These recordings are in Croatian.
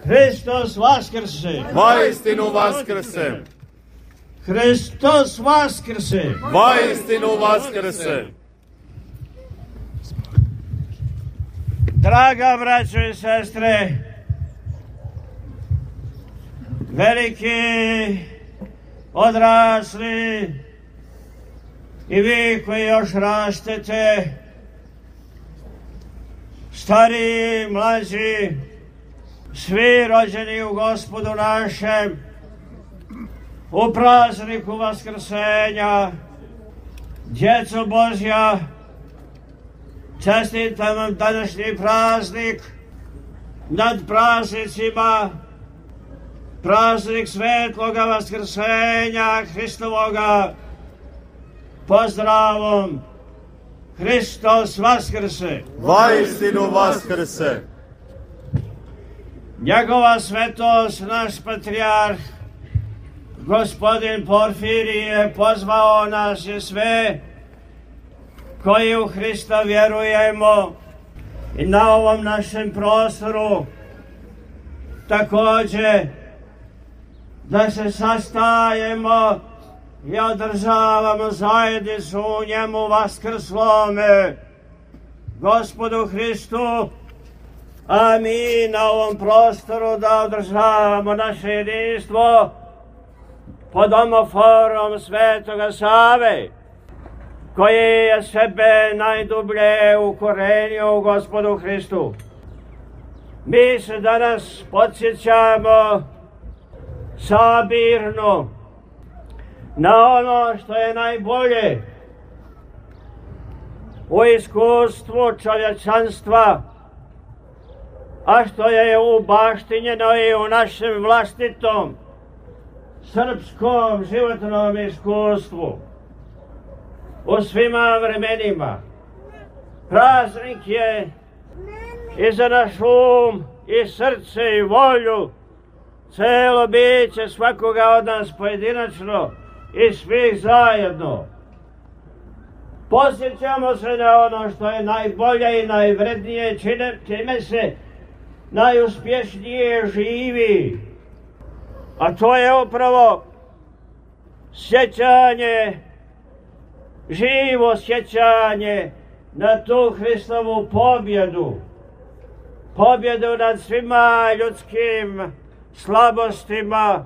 Hristos vaskrse! Vaistinu vaskrse! Hristos vaskrse! Vaistinu vaskrse! Draga braćo i sestre, veliki, odrasli i vi koji još rastete, stariji, mlađi, svi rođeni u Gospodu našem, u prazniku Vaskrsenja, djeco Božja, čestitam vam današnji praznik nad praznicima, praznik svetloga Vaskrsenja Hristovoga. Pozdravom! Hristos vaskrse! Vaistinu vaskrse! Njegova svetost, naš patrijarh, gospodin Porfirije, pozvao nas je sve koji u Hrista vjerujemo i na ovom našem prostoru također da se sastajemo i održavamo zajednicu u njemu vaskrslome Gospodu Hristu, a mi na ovom prostoru da održavamo naše jedinstvo pod omoforom Svetoga Save, koji je sebe najdublje ukorenio u Gospodu Hristu. Mi se danas podsjećamo sabirno na ono što je najbolje u iskustvu čovječanstva, a što je ubaštinjeno i u našem vlastitom srpskom životnom iskustvu u svima vremenima. Praznik je i za naš um i srce i volju, celo biće svakoga od nas pojedinačno i svih zajedno. Posjećamo se na ono što je najbolje i najvrednije, čime se najuspješnije živi, a to je upravo sjećanje, živo sjećanje na tu Hristovu pobjedu, pobjedu nad svima ljudskim slabostima.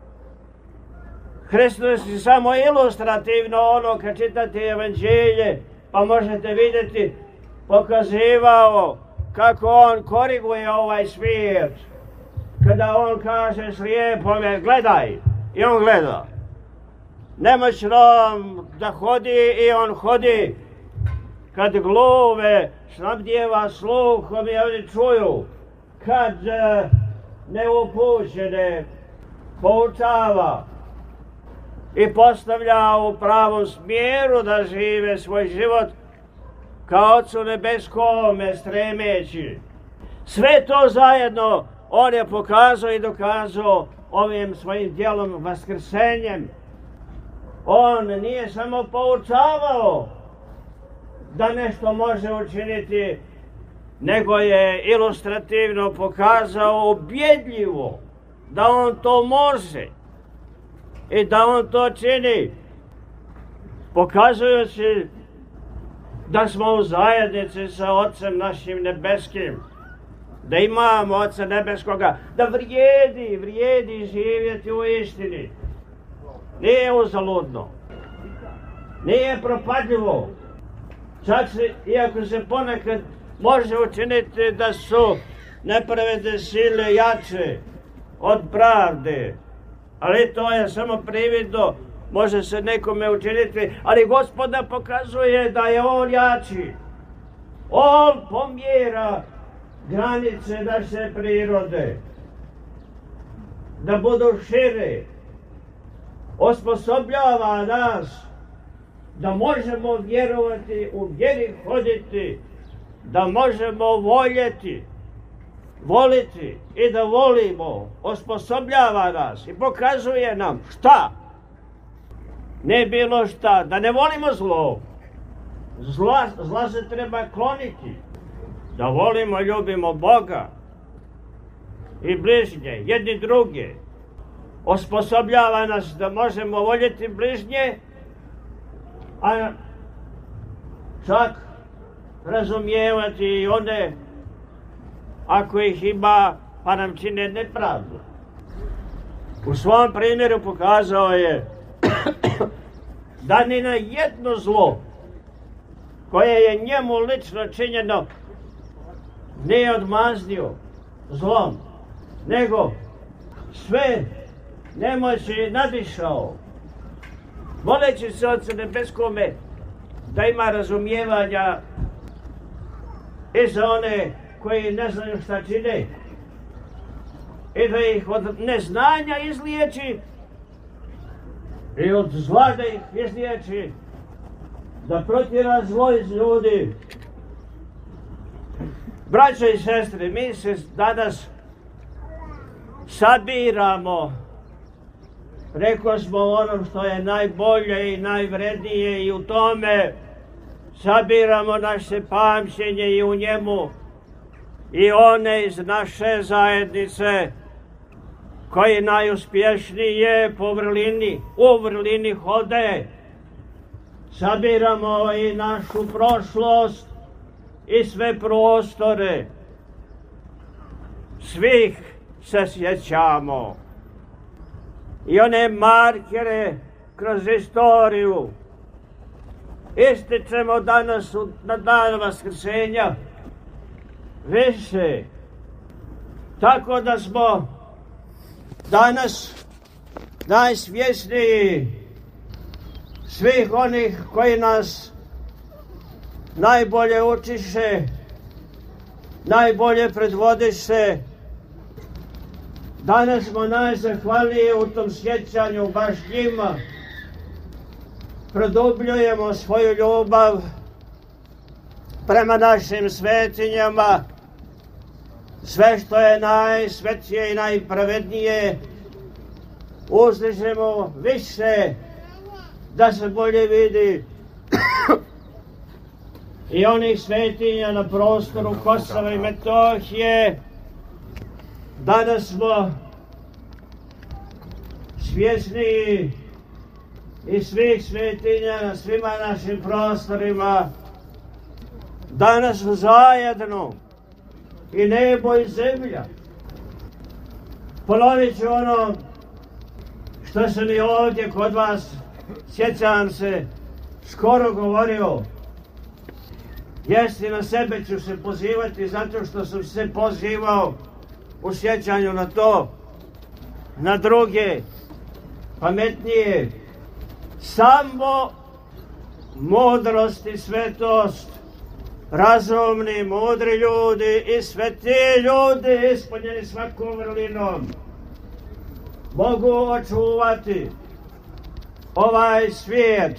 Hristos je samo ilustrativno ono kad čitate evanđelje, pa možete vidjeti, pokazivao kako on koriguje ovaj svijet. Kada on kaže slijepome gledaj, i on gleda. Nemoćnom da hodi i on hodi. Kad gluve snabdijeva sluhom i oni čuju. Kad neupućene poučava i postavlja u pravom smjeru da žive svoj život kao Ocu nebeskome stremeći. Sve to zajedno on je pokazao i dokazao ovim svojim djelom vaskrsenjem. On nije samo poučavao da nešto može učiniti, nego je ilustrativno pokazao ubjedljivo da on to može i da on to čini, pokazujući da smo u zajednici sa Otcem našim nebeskim, da imamo Oca nebeskoga, da vrijedi živjeti u istini. Nije uzaludno, nije propadljivo, čak iako se ponekad može učiniti da su nepravedne sile jače od pravde, ali to je samo prividno, može se nekome učiniti, ali Gospoda pokazuje da je on jači. On pomjera granice naše prirode, da budu šire, osposobljava nas da možemo vjerovati, u vjeri hoditi, da možemo voljeti, voliti i da volimo, osposobljava nas i pokazuje nam šta, ne bilo šta, da ne volimo zlo. Zla se treba kloniti, da volimo, ljubimo Boga, i bližnje, jedni druge. Osposobljava nas da možemo voljeti bližnje, a čak razumijevati i one ako ih ima pa nam čine nepravdu. U svom primjeru pokazao je da ni na jedno zlo koje je njemu lično činjeno nije odmaznio zlom, nego sve nemoći nadišao, moleći se Otcu Nebeskome da ima razumijevanja i za one koji ne znaju šta čine i da ih od neznanja izliječi i od zla da ih izliječi, da protjera zlo iz ljudi. Braćo i sestre, mi se danas sabiramo, rekao smo ono što je najbolje i najvrednije i u tome sabiramo naše pamćenje i u njemu i one iz naše zajednice koji najuspješnije u vrlini hode. Sabiramo i našu prošlost i sve prostore. Svih se sjećamo. I one markere kroz istoriju ističemo danas na dan Vaskrsenja više. Tako da smo danas najsvjesniji svih onih koji nas najbolje učiše, najbolje predvodiše. Danas smo najzahvalniji u tom sjećanju baš njima. Produbljujemo svoju ljubav prema našim svetinjama. Sve što je najsvetije i najpravednije uzdižemo više da se bolje vidi. I onih svetinja na prostoru Kosova i Metohije danas smo svjesni i svih svetinja na svima našim prostorima. Danas su zajedno i nebo i zemlja. Ponovit ću ono što sam i ovdje kod vas, sjećam se, skoro govorio. Jesti na sebe ću se pozivati zato što sam se pozivao u sjećanju na to, na druge, pametnije. Samo mudrost i svetost, razumni, mudri ljudi i sveti ljudi ispunjeni svakom vrlinom mogu očuvati ovaj svijet.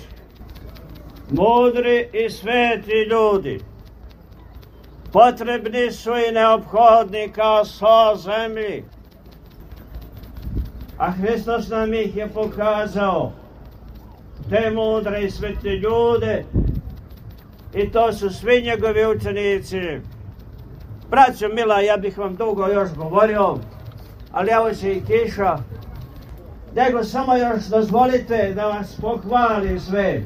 Mudri i sveti ljudi potrebni su i neophodni kao so zemlji, a Hristos nam ih je pokazao, te mudre i svete ljude, i to su svi njegovi učenici. Braćo mila, ja bih vam dugo još govorio, ali evo će i kiša, nego samo još dozvolite da vas pohvalim sve.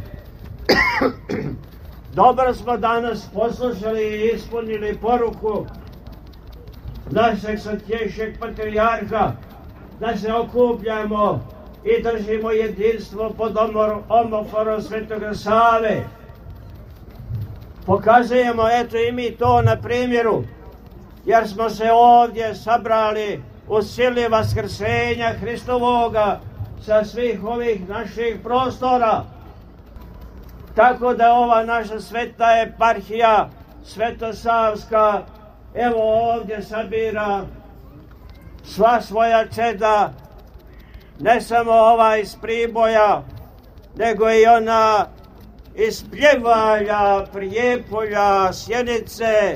Dobro smo danas poslušali i ispunili poruku našeg svetjejšeg patrijarha da se okupljamo i držimo jedinstvo pod omoforom Svetoga Save. Pokazujemo eto i mi to na primjeru, jer smo se ovdje sabrali u sili Vaskrsenja Hristovoga sa svih ovih naših prostora. Tako da ova naša sveta eparhija Svetosavska evo ovdje sabira sva svoja čeda, ne samo ova iz Priboja, nego i ona iz Pljevalja, Prijepolja, Sjenice,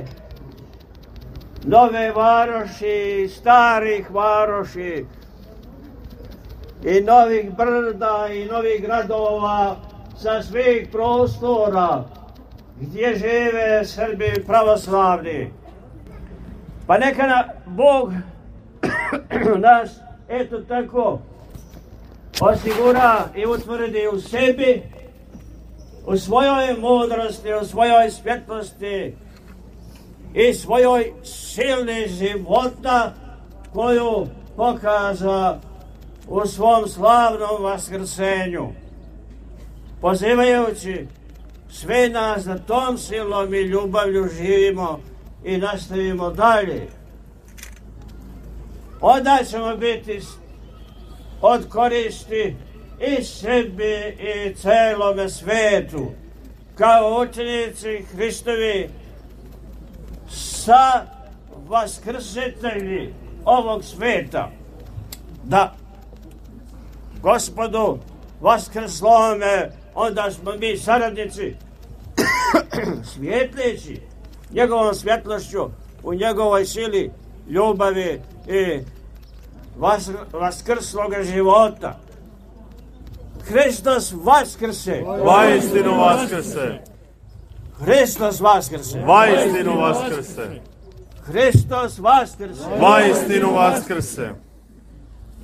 Nove Varoši, starih Varoši i novih brda i novih gradova sa svih prostora gdje žive Srbi pravoslavni. Pa neka Bog nas, eto tako, osigura i utvrdi u sebi, u svojoj mudrosti, u svojoj svjetlosti i svojoj silni života koju pokaza u svom slavnom vaskrsenju, pozivajući sve nas da tom silom i ljubavlju živimo i nastavimo dalje. Onda ćemo biti od koristi i sebi i celome svetu, kao učenici Hristovi, sa vaskrsitelji ovog sveta, da Gospodu vaskrslome, onda smo mi saradnici, svjetleći njegovom svjetlošću u njegovoj sili, ljubavi i vaskrslog života. Hristos vaskrse! Vaistinu vaskrse! Hristos vaskrse! Vaistinu vaskrse! Hristos vaskrse! Vaistinu vaskrse!